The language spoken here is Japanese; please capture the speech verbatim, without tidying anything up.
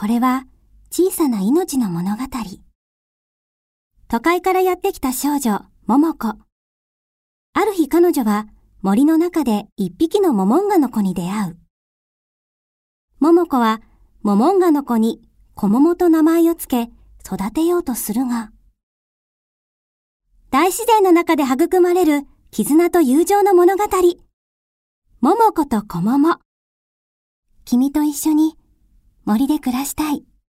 これは小さな命の物語。都会からやってきた少女、桃子。ある日彼女は森の中で一匹のモモンガの子に出会う。桃子はモモンガの子にコモモと名前をつけ育てようとするが、大自然の中で育まれる絆と友情の物語。桃子とコモモ。君と一緒に森で暮らしたい。